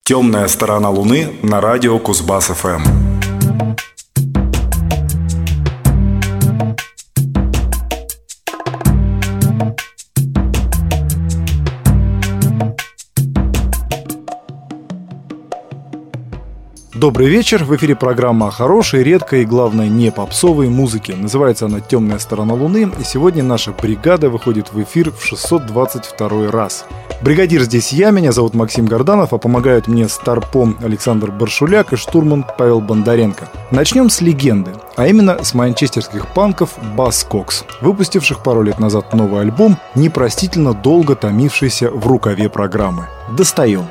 «Темная сторона Луны» на радио Кузбасс-ФМ. Добрый вечер, в эфире программа о хорошей, редкой и, главное, не попсовой музыке. Называется она «Темная сторона Луны», и сегодня наша бригада выходит в эфир в 622 раз. Бригадир здесь я, меня зовут Максим Горданов, а помогают мне старпом Александр Баршуляк и штурман Павел Бондаренко. Начнем с легенды, а именно с манчестерских панков Buzzcocks, выпустивших пару лет назад новый альбом, непростительно долго томившийся в рукаве программы. Достаем.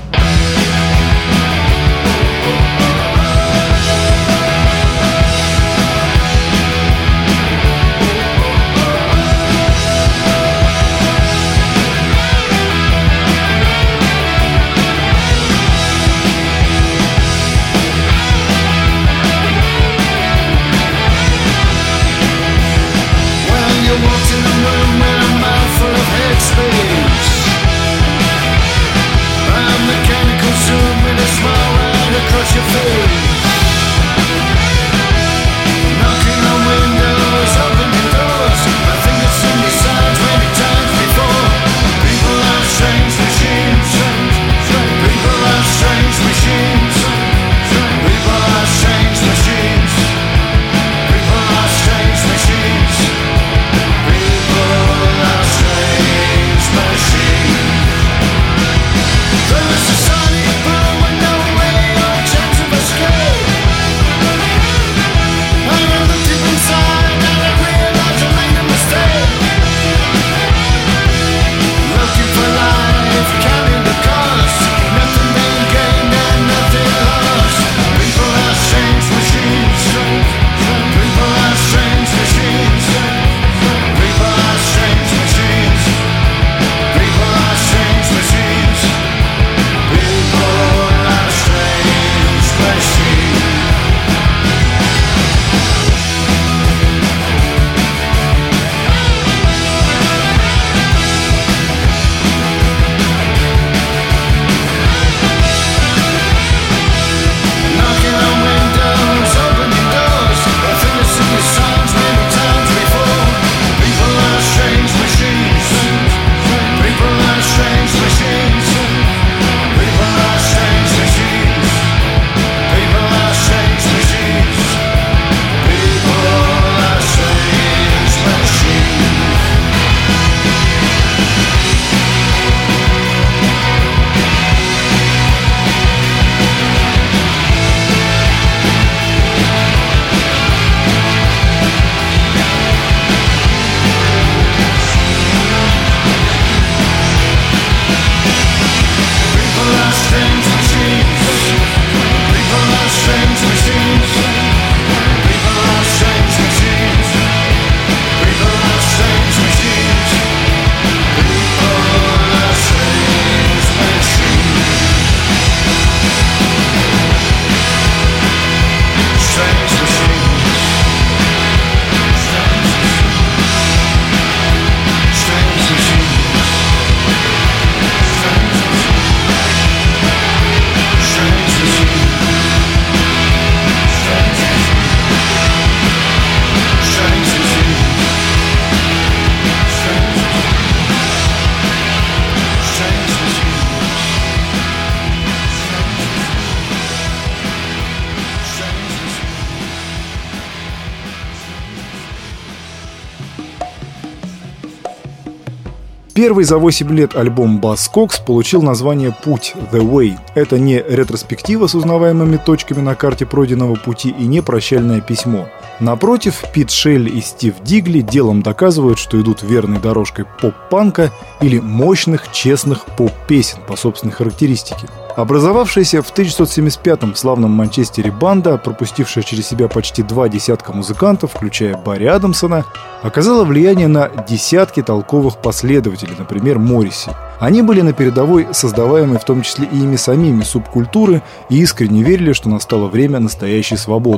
Первый за 8 лет альбом Buzzcocks получил название «Путь» – «The Way». Это не ретроспектива с узнаваемыми точками на карте пройденного пути и не прощальное письмо. Напротив, Пит Шелли и Стив Дигли делом доказывают, что идут верной дорожкой поп-панка или мощных, честных поп-песен по собственной характеристике. Образовавшаяся в 1975-м в славном Манчестере банда, пропустившая через себя почти 2 десятка музыкантов, включая Барри Адамсона, оказала влияние на десятки толковых последователей, например, Морриси. Они были на передовой, создаваемой в том числе и ими самими субкультуры, и искренне верили, что настало время настоящей свободы.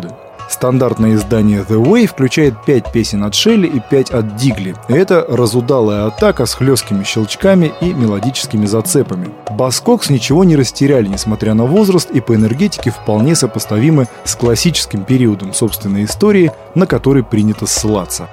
Стандартное издание The Way включает 5 песен от Шелли и 5 от Дигли. Это разудалая атака с хлесткими щелчками и мелодическими зацепами. Buzzcocks ничего не растеряли, несмотря на возраст, и по энергетике вполне сопоставимы с классическим периодом собственной истории, на который принято ссылаться.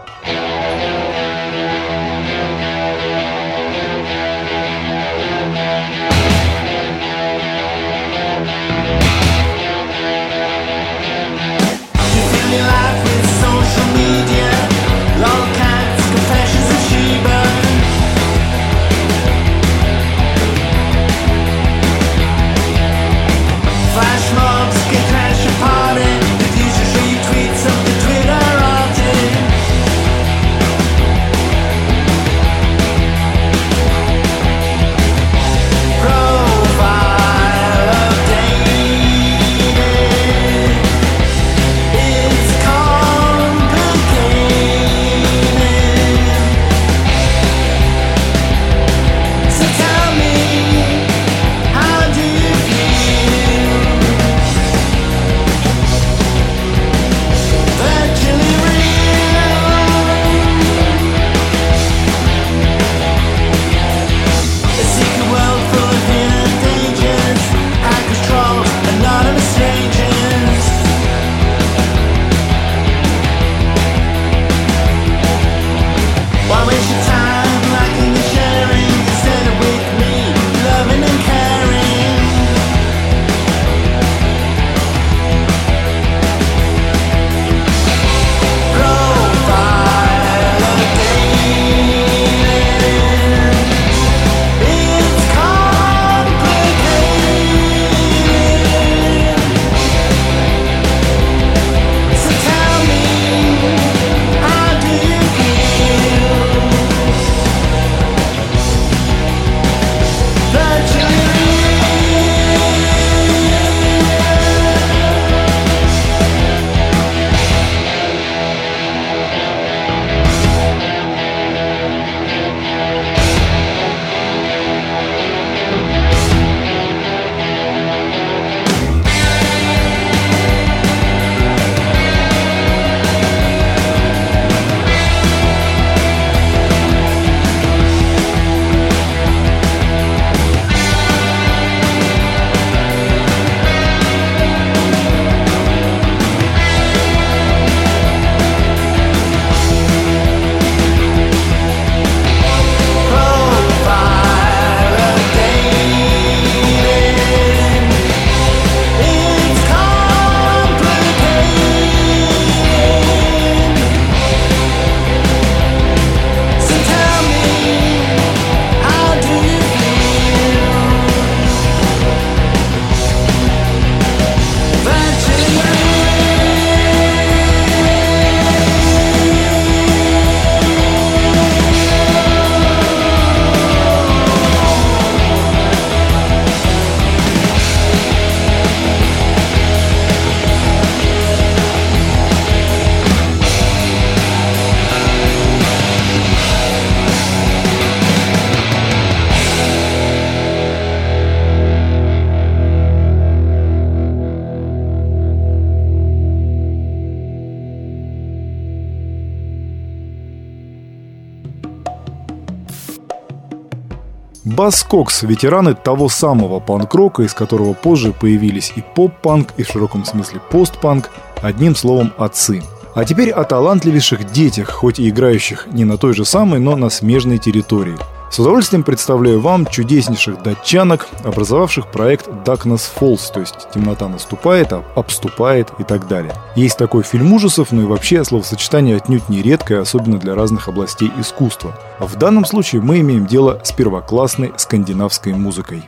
Buzzcocks — ветераны того самого панк-рока, из которого позже появились и поп-панк, и в широком смысле постпанк, одним словом, отцы. А теперь о талантливейших детях, хоть и играющих не на той же самой, но на смежной территории. С удовольствием представляю вам чудеснейших датчанок, образовавших проект Darkness Falls, то есть темнота наступает, обступает и так далее. Есть такой фильм ужасов, но и вообще словосочетание отнюдь не редкое, особенно для разных областей искусства. А в данном случае мы имеем дело с первоклассной скандинавской музыкой.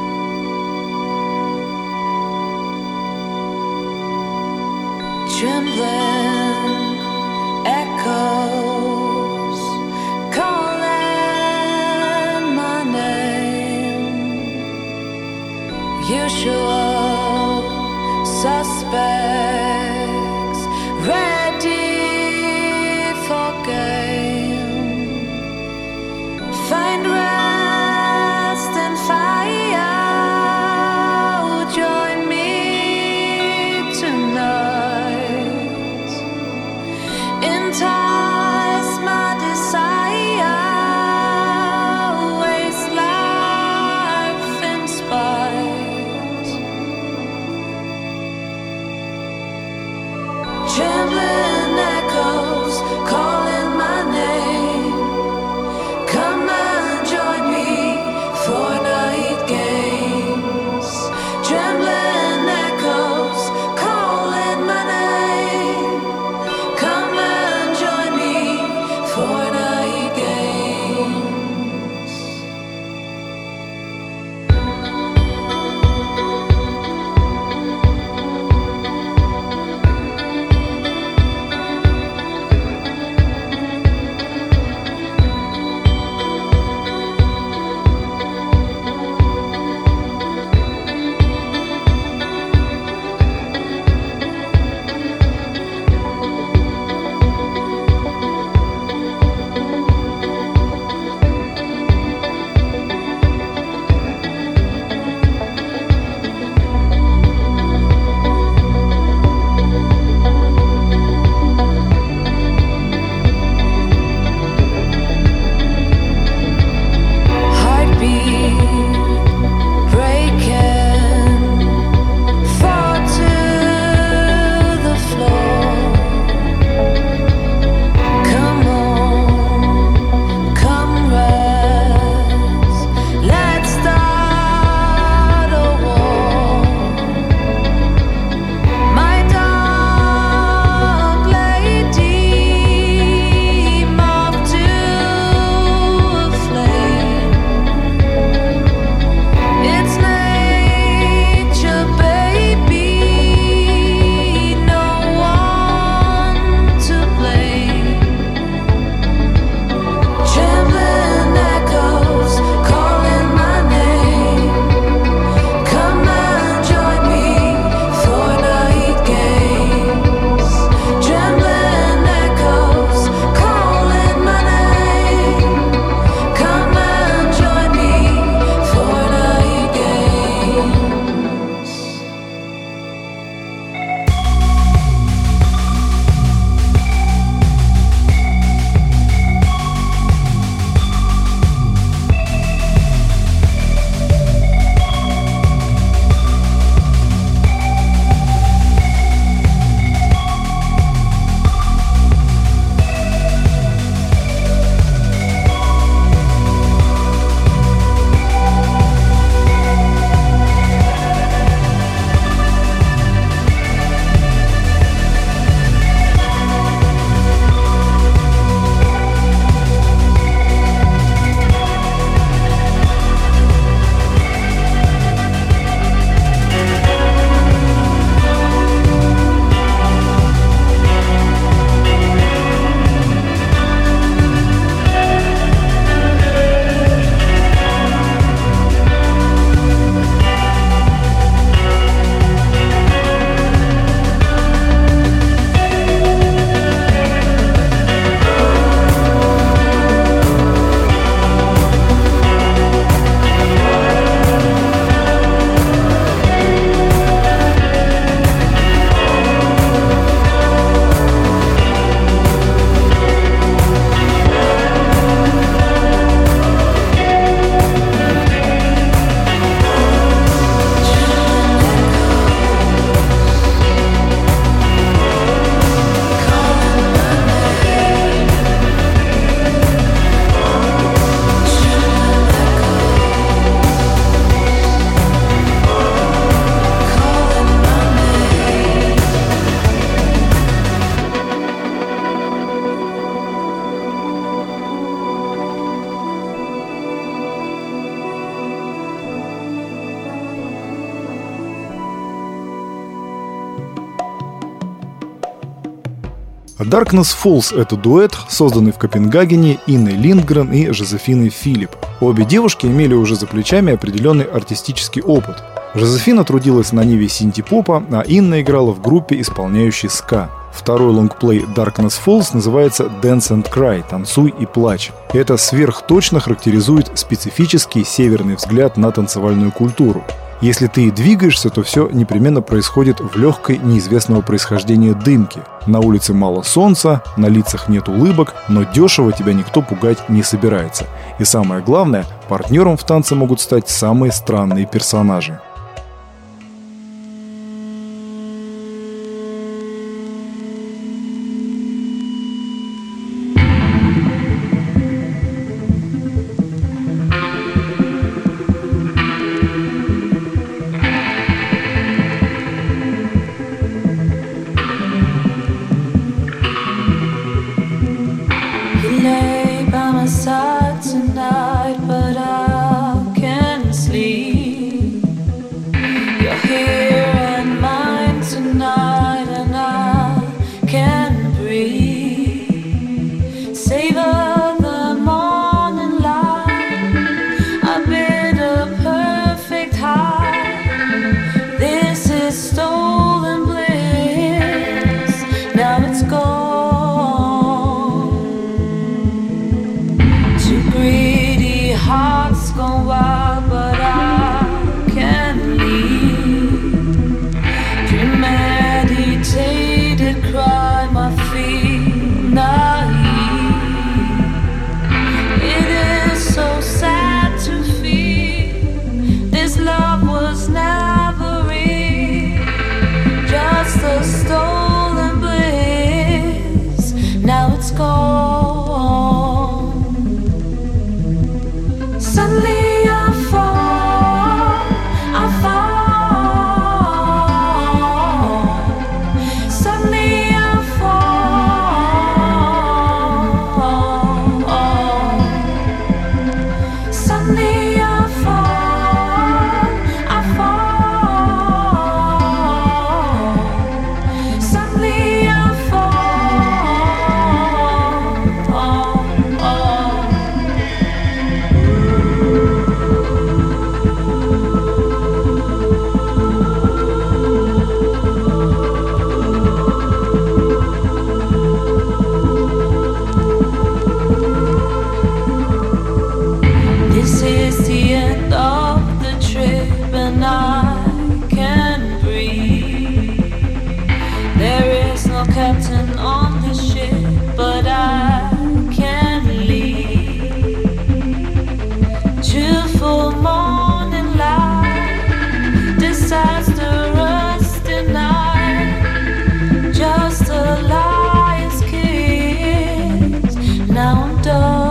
Usual suspects ready for game. Find rest and fire. Join me tonight. Darkness Falls — это дуэт, созданный в Копенгагене Инной Линдгрен и Жозефиной Филипп. Обе девушки имели уже за плечами определенный артистический опыт. Жозефина трудилась на ниве синти-попа, а Инна играла в группе, исполняющей ска. Второй лонгплей Darkness Falls называется Dance and Cry – «Танцуй и плачь». Это сверхточно характеризует специфический северный взгляд на танцевальную культуру. Если ты и двигаешься, то все непременно происходит в легкой неизвестного происхождения дымке. На улице мало солнца, на лицах нет улыбок, но дешево тебя никто пугать не собирается. И самое главное, партнером в танце могут стать самые странные персонажи. Lay by my side tonight, but I can't sleep. You're here and mine tonight, and I can't breathe. Savor the morning light, a bit of perfect high. This is stolen bliss, now it's gone. Greedy hearts go wild, but I can't leave. Premeditated crime, I feel naive. It is so sad to feel this love was never real, just a stolen bliss. Now it's gone. Suddenly I fall, suddenly I fall, suddenly I fall, suddenly I This is the end of the trip, and I can't breathe. There is no captain on this ship, but I can't leave. Cheerful morning light, disastrous denied, just a liar's kiss. Now I'm done.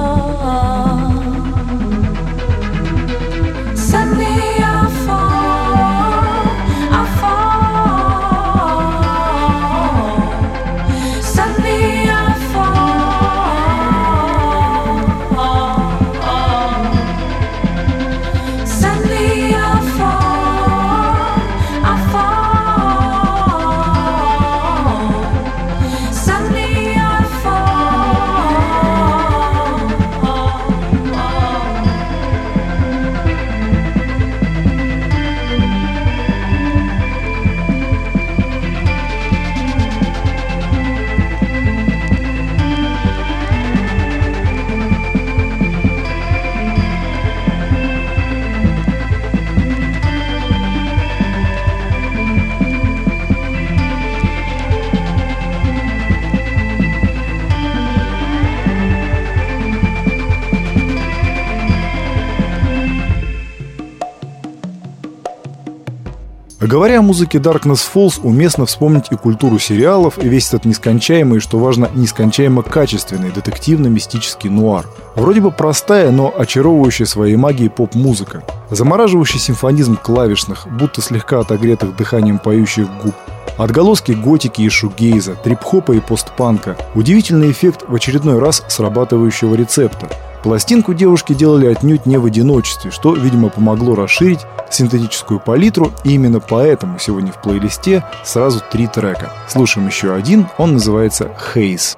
Suddenly I fall, suddenly I fall, suddenly I fall, suddenly I Говоря о музыке Darkness Falls, уместно вспомнить и культуру сериалов, и весь этот нескончаемый, и, что важно, нескончаемо качественный детективно-мистический нуар. Вроде бы простая, но очаровывающая своей магией поп-музыка. Замораживающий симфонизм клавишных, будто слегка отогретых дыханием поющих губ. Отголоски готики и шугейза, трип-хопа и постпанка. Удивительный эффект в очередной раз срабатывающего рецепта. Пластинку девушки делали отнюдь не в одиночестве, что, видимо, помогло расширить синтетическую палитру, и именно поэтому сегодня в плейлисте сразу 3 трека. Слушаем еще один, он называется «Haze».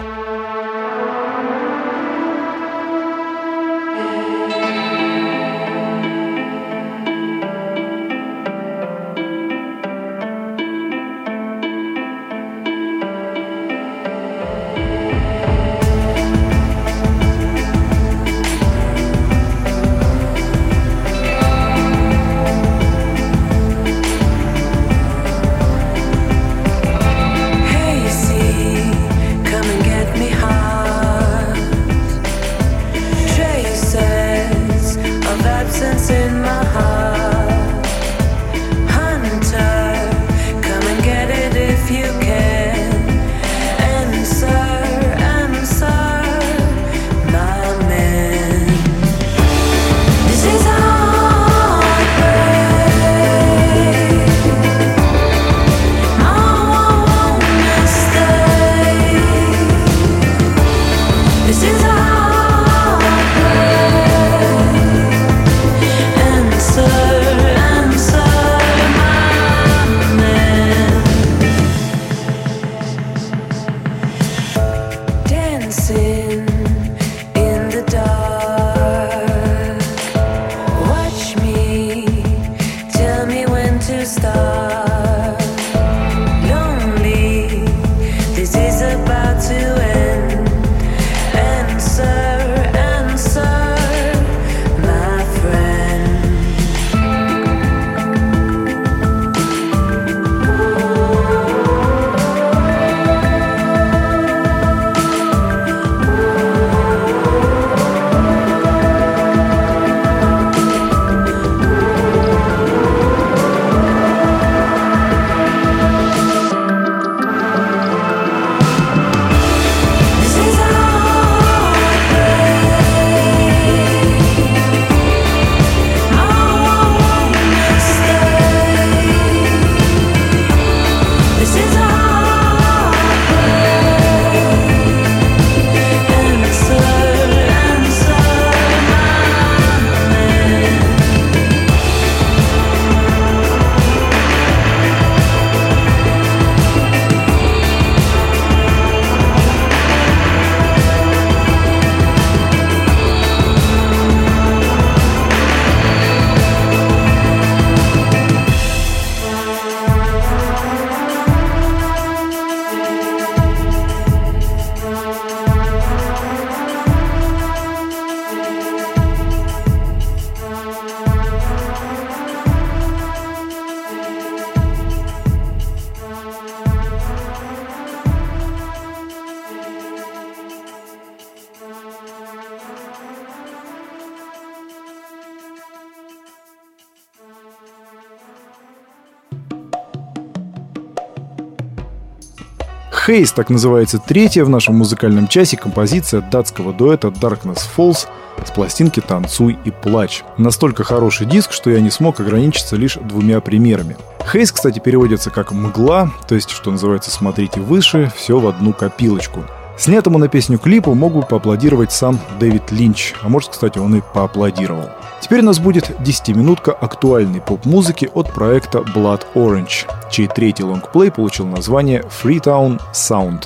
«Haze» — так называется третья в нашем музыкальном часе композиция датского дуэта Darkness Falls с пластинки «Танцуй и плачь». Настолько хороший диск, что я не смог ограничиться лишь 2 примерами. «Haze», кстати, переводится как «мгла», то есть, что называется, смотрите выше, все в одну копилочку. Снятому на песню клипу мог бы поаплодировать сам Дэвид Линч, а может, кстати, он и поаплодировал. Теперь у нас будет 10-минутка актуальной поп-музыки от проекта Blood Orange, чей третий лонгплей получил название Freetown Sound.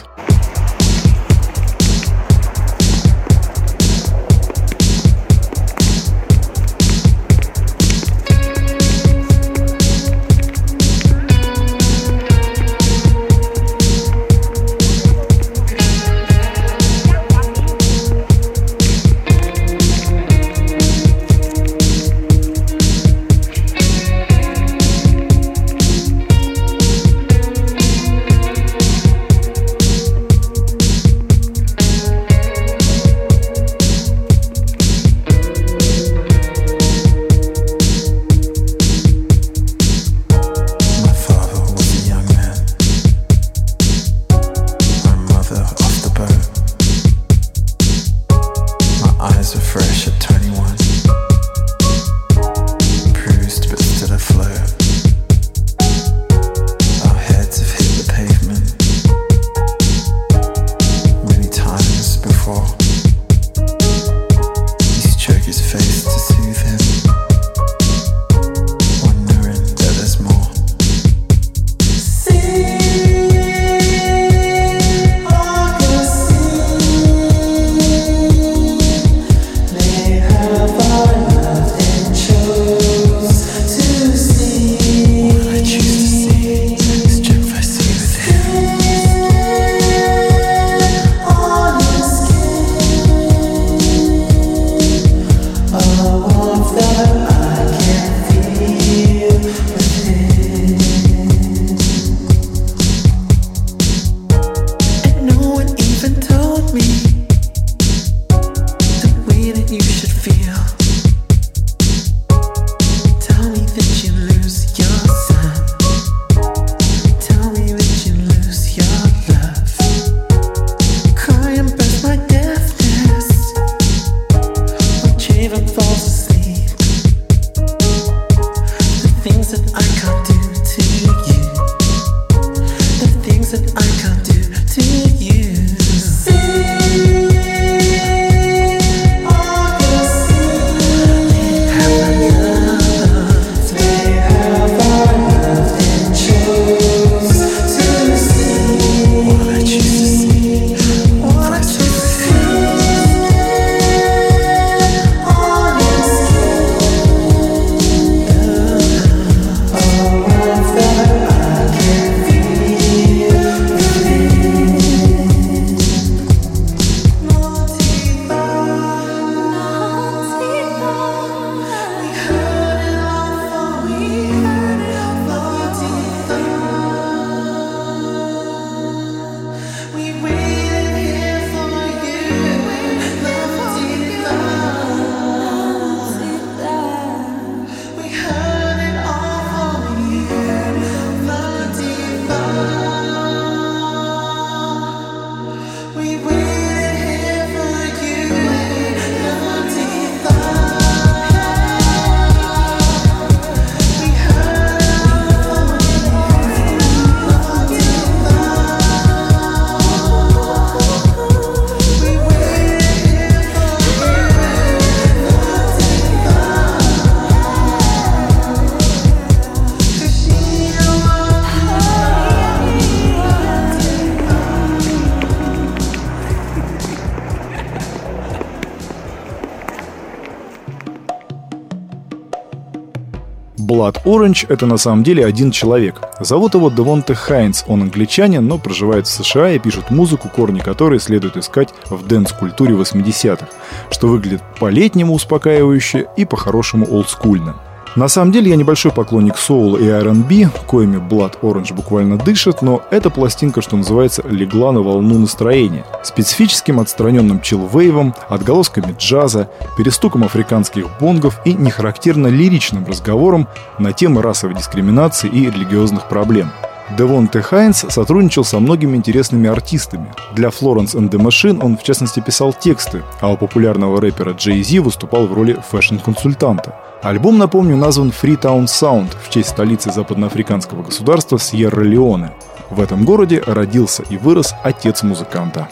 Blood Orange — это на самом деле один человек. Зовут его Девонте Хайнс, он англичанин, но проживает в США и пишет музыку, корни которой следует искать в дэнс-культуре 80-х, что выглядит по-летнему успокаивающе и по-хорошему олдскульно. На самом деле я небольшой поклонник соула и R&B, коими Blood Orange буквально дышит, но эта пластинка, что называется, легла на волну настроения. Специфическим отстраненным чиллвейвом, отголосками джаза, перестуком африканских бонгов и нехарактерно лиричным разговором на темы расовой дискриминации и религиозных проблем. Девонте Хайнс сотрудничал со многими интересными артистами. Для Florence and the Machine он, в частности, писал тексты, а у популярного рэпера Jay-Z выступал в роли фэшн-консультанта. Альбом, напомню, назван Freetown Sound в честь столицы западноафриканского государства Сьерра-Леоне. В этом городе родился и вырос отец музыканта.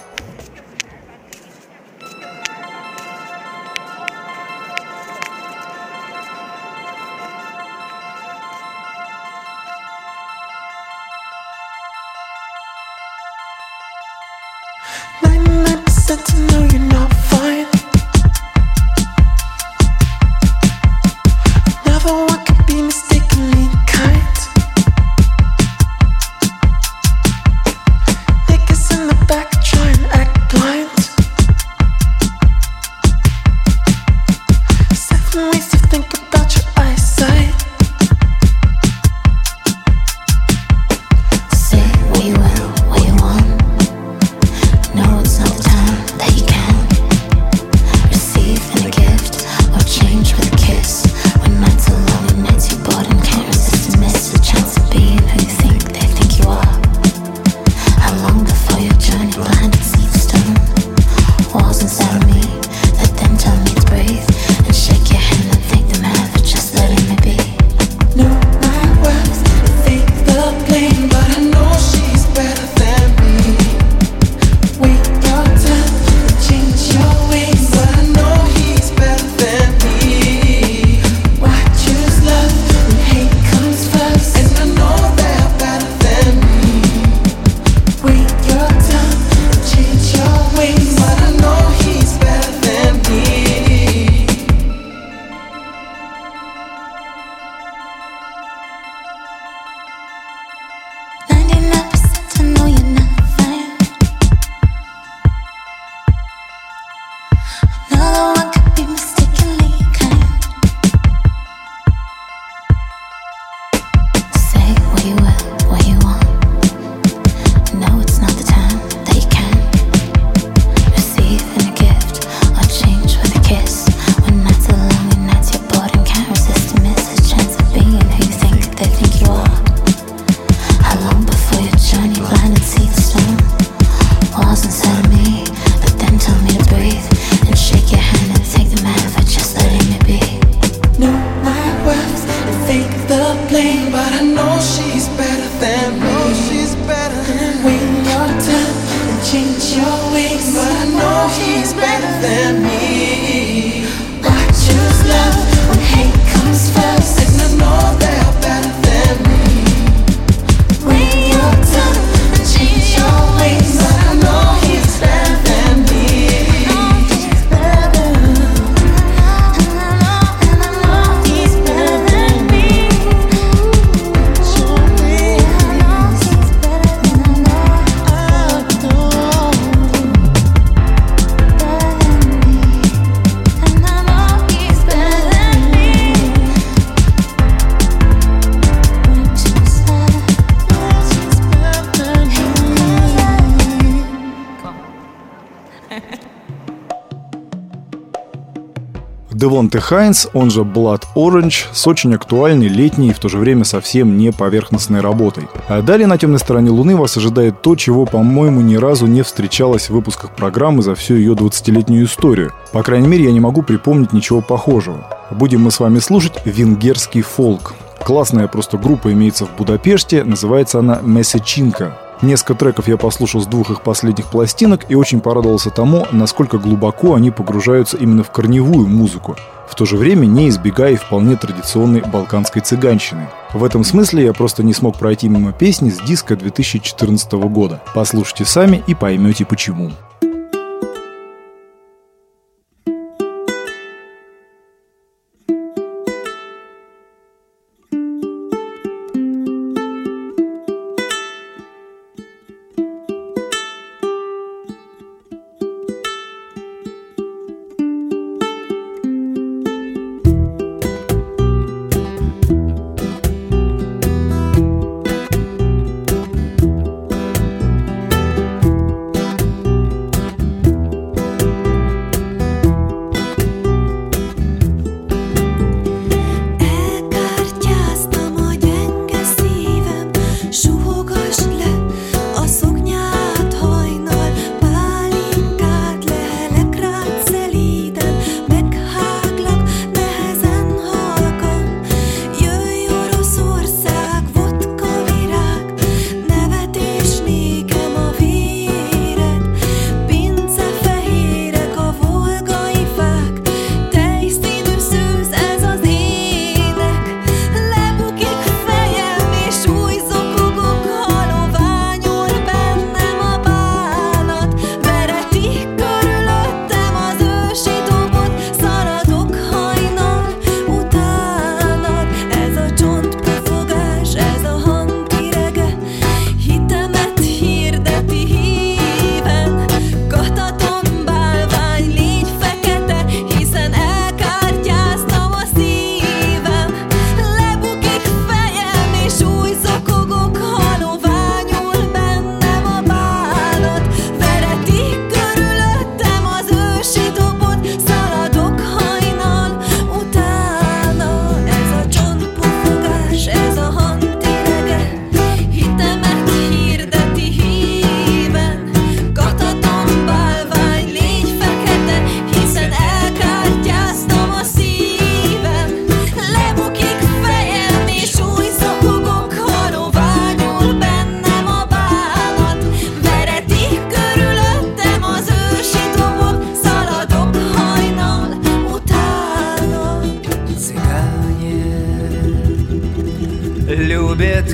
Девонте Хайнс, он же Blood Orange, с очень актуальной, летней и в то же время совсем не поверхностной работой. А далее на темной стороне Луны вас ожидает то, чего, по-моему, ни разу не встречалось в выпусках программы за всю ее 20-летнюю историю. По крайней мере, я не могу припомнить ничего похожего. Будем мы с вами слушать венгерский фолк. Классная просто группа имеется в Будапеште, называется она Месечинка. Несколько треков я послушал с двух их последних пластинок и очень порадовался тому, насколько глубоко они погружаются именно в корневую музыку, в то же время не избегая вполне традиционной балканской цыганщины. В этом смысле я просто не смог пройти мимо песни с диска 2014 года. Послушайте сами и поймете почему.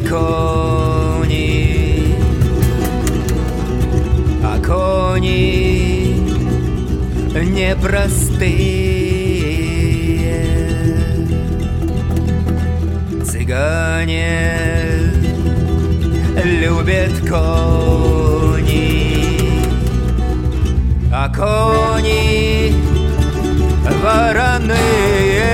кони, а кони непростые. Цыгане любят кони, а кони вороные.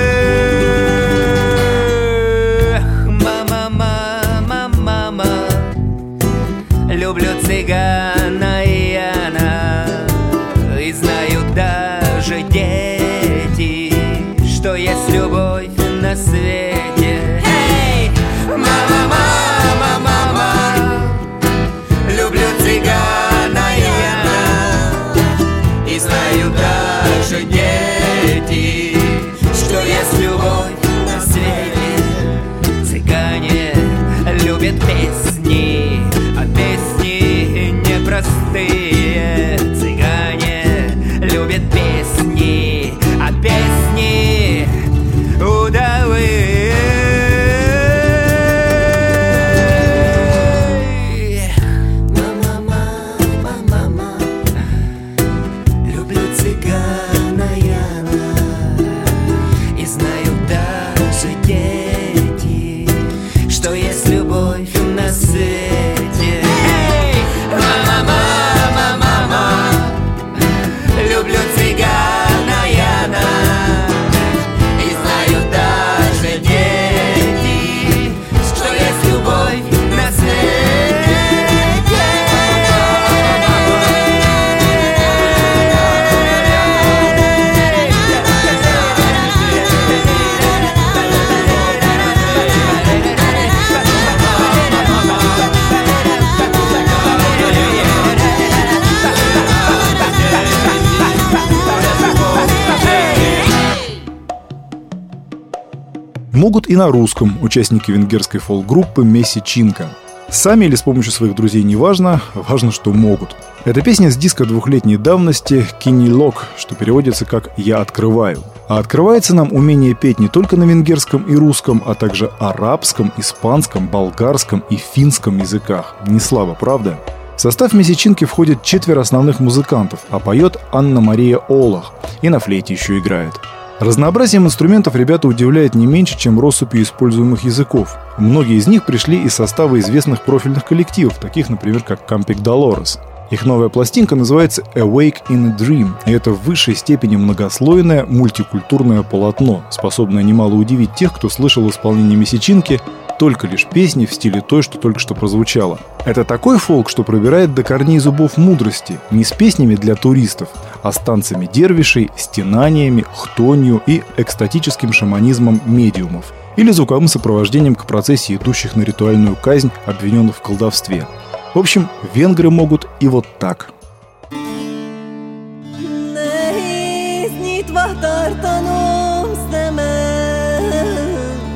Мама, мама, мама, люблю цыгана Яна, и знают даже дети, что есть любовь на свете. Эй! Мама, мама, мама, люблю цыгана Яна, и знают даже дети, что есть любовь на свете. Цыгане любят песни, а песни непростые. Цыгане любят песни, а песни удалые. Мама, мама, мама, люблю цыгана Яна, и знают даже дети, что есть любовь на свете. Эй! Мама, мама, мама, люблю цыгана Яна, и знают даже дети, что есть любовь на свете. Могут и на русском участники венгерской фолк-группы Месичинка. Сами или с помощью своих друзей неважно, важно, что могут. Эта песня с диска двухлетней давности «Кинилок», что переводится как «Я открываю». А открывается нам умение петь не только на венгерском и русском, а также арабском, испанском, болгарском и финском языках. Не слабо, правда? В состав «Месичинки» входит 4 основных музыкантов, а поет Анна-Мария Олах и на флейте еще играет. Разнообразием инструментов ребята удивляет не меньше, чем россыпью используемых языков. Многие из них пришли из состава известных профильных коллективов, таких, например, как Camping Dolores. Их новая пластинка называется «Awake in a Dream», и это в высшей степени многослойное мультикультурное полотно, способное немало удивить тех, кто слышал исполнение «Месичинки» только лишь песни в стиле той, что только что прозвучало. Это такой фолк, что пробирает до корней зубов мудрости, не с песнями для туристов, а с танцами дервишей, стенаниями, хтонью и экстатическим шаманизмом медиумов, или звуковым сопровождением к процессии идущих на ритуальную казнь обвиненных в колдовстве. В общем, венгры могут и вот так. Nehéz nyitva tartanom szemem,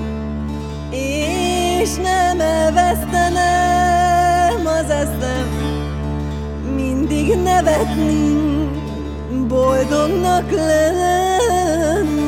és nem elvesztenem az eszem, mindig nevetni, boldognak lenni.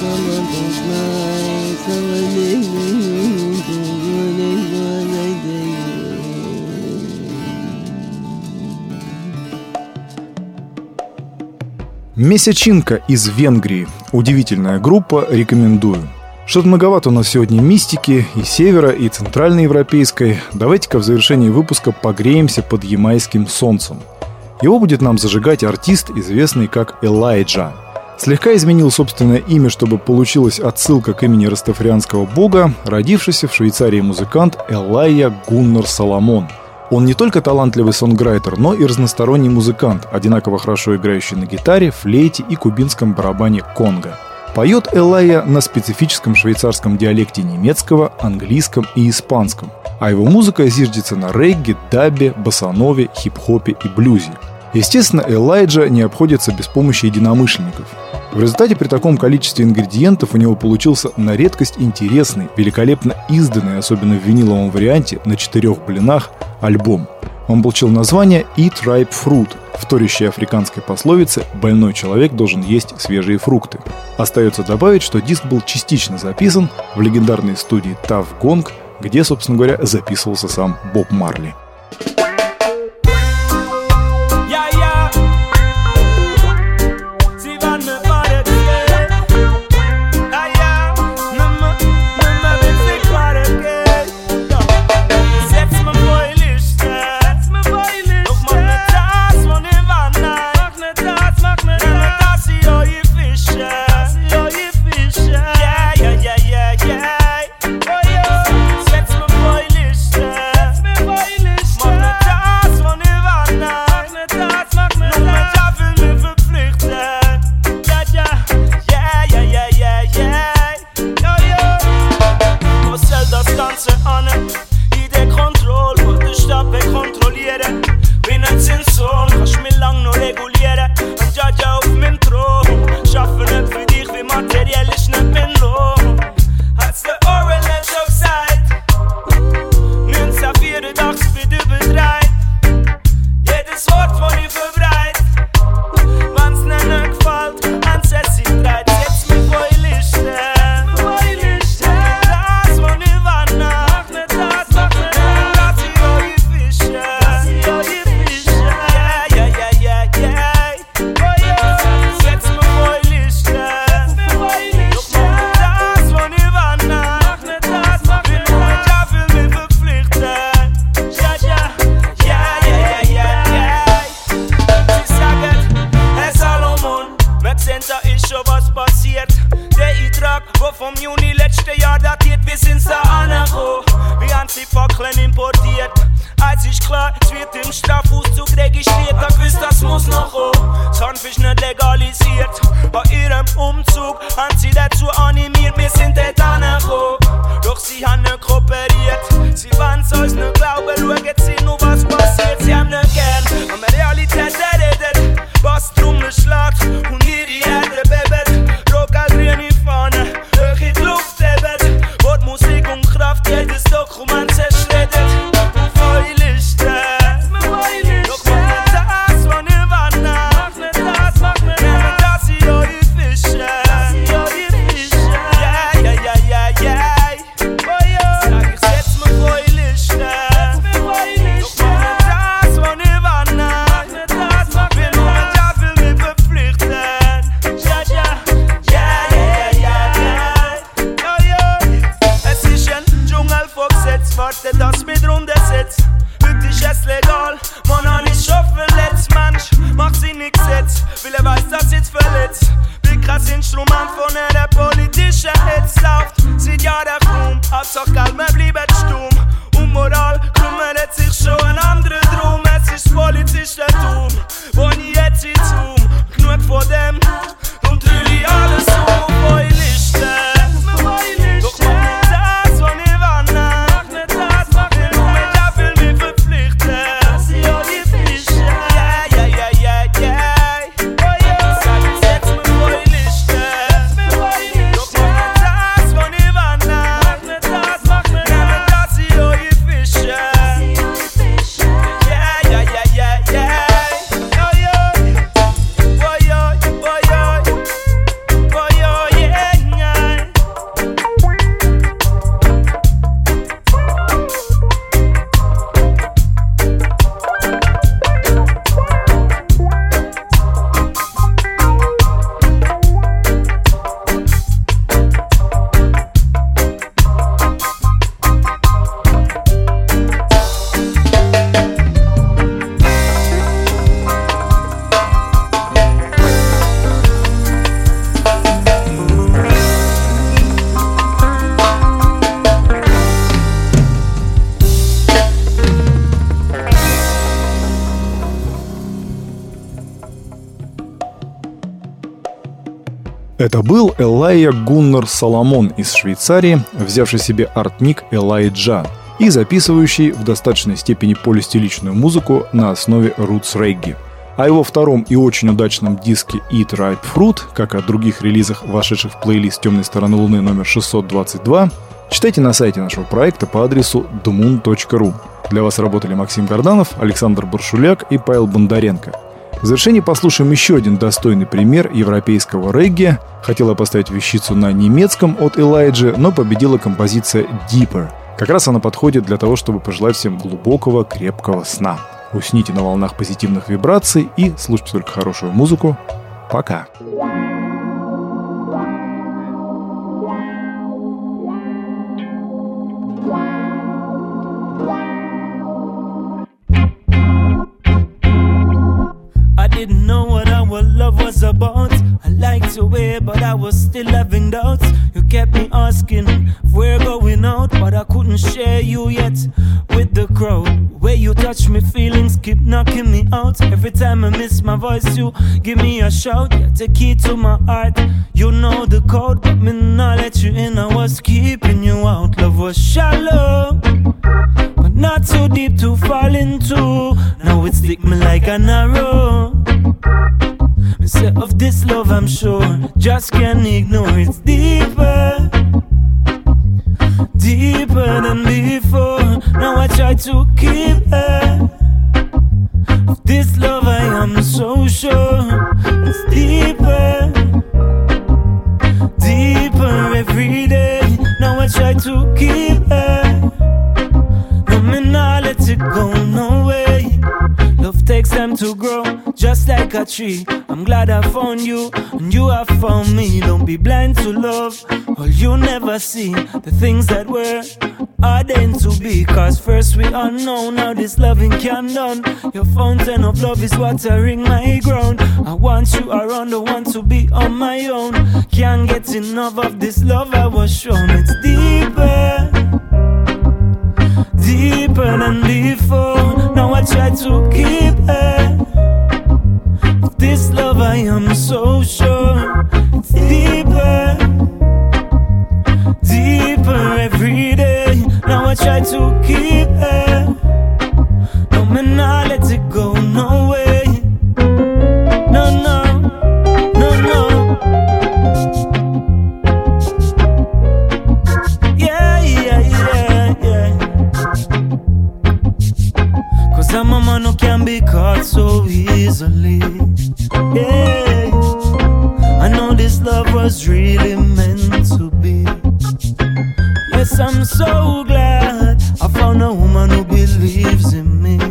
Месячинка из Венгрии. Удивительная группа, рекомендую. Что-то многовато у нас сегодня мистики и севера, и центральноевропейской. Давайте-ка в завершении выпуска погреемся под ямайским солнцем. Его будет нам зажигать артист, известный как Элайджа. Слегка изменил собственное имя, чтобы получилась отсылка к имени растафарианского бога, родившийся в Швейцарии музыкант Элайя Гуннар Соломон. Он не только талантливый сонграйтер, но и разносторонний музыкант, одинаково хорошо играющий на гитаре, флейте и кубинском барабане конго. Поет Элайя на специфическом швейцарском диалекте немецкого, английском и испанском, а его музыка зиждется на регги, дабе, боссанове, хип-хопе и блюзе. Естественно, Элайджа не обходится без помощи единомышленников. В результате при таком количестве ингредиентов у него получился на редкость интересный, великолепно изданный, особенно в виниловом варианте, на 4 блинах, альбом. Он получил название «Eat Ripe Fruit», вторящей африканской пословице «больной человек должен есть свежие фрукты». Остается добавить, что диск был частично записан в легендарной студии Tuff Gong, где, собственно говоря, записывался сам Боб Марли. Mach ne das, mach ne das. Это был Элайя Гуннар Соломон из Швейцарии, взявший себе арт-ник Элайджа и записывающий в достаточной степени полистиличную музыку на основе рутс-регги. О его втором и очень удачном диске Eat Ripe Fruit, как и о других релизах, вошедших в плейлист «Темной стороны Луны» номер 622, читайте на сайте нашего проекта по адресу dmoon.ru. Для вас работали Максим Горданов, Александр Баршуляк и Павел Бондаренко. В завершении послушаем еще один достойный пример европейского регги. Хотела поставить вещицу на немецком от Элайджи, но победила композиция Deeper. Как раз она подходит для того, чтобы пожелать всем глубокого, крепкого сна. Усните на волнах позитивных вибраций и слушайте только хорошую музыку. Пока! Didn't know what our love was about. I liked your way, but I was still having doubts. You kept me asking if we're going out, but I couldn't share you yet with the crowd. Where you touch me, feelings keep knocking me out. Every time I miss my voice, you give me a shout. You're the key to my heart. You know the code, but me not let you in. I was keeping you out. Love was shallow, but not too deep to fall into. Now it stick me like an arrow. Instead of this love, I'm sure just can't ignore. It's deeper, deeper than before. Now I try to keep it. Of this love, I am so sure. It's deeper, deeper every day. Now I try to keep it. No, me not let it go, no way. Love takes time to grow, just like a tree. I'm glad I found you, and you have found me. Don't be blind to love, or you never see the things that were ordained to be. Cause first we unknown, now this loving can done. Your fountain of love is watering my ground. I want you around, I want to be on my own. Can't get enough of this love I was shown. It's deeper, deeper than before. Now I try to keep it. Of this love I am so sure. It's deeper, deeper every day. Now I try to keep it. No, me not let it go, no way. No, no, no, no. Yeah, yeah, yeah, yeah. Cause I'm a man who can be caught so easily. Yeah, I know this love was really meant to be. Yes, I'm so glad I found a woman who believes in me.